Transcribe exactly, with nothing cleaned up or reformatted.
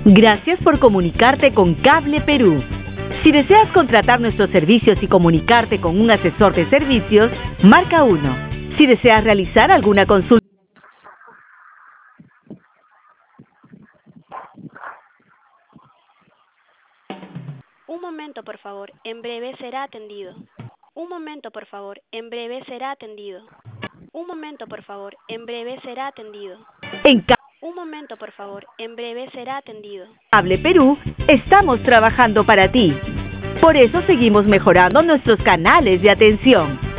Gracias por comunicarte con Cable Perú. Si deseas contratar nuestros servicios y comunicarte con un asesor de servicios, marca uno. Si deseas realizar alguna consulta... Un momento, por favor. En breve será atendido. Un momento, por favor. En breve será atendido. Un momento, por favor. En breve será atendido. En Un momento, por favor. En breve será atendido. Cable Perú, estamos trabajando para ti. Por eso seguimos mejorando nuestros canales de atención.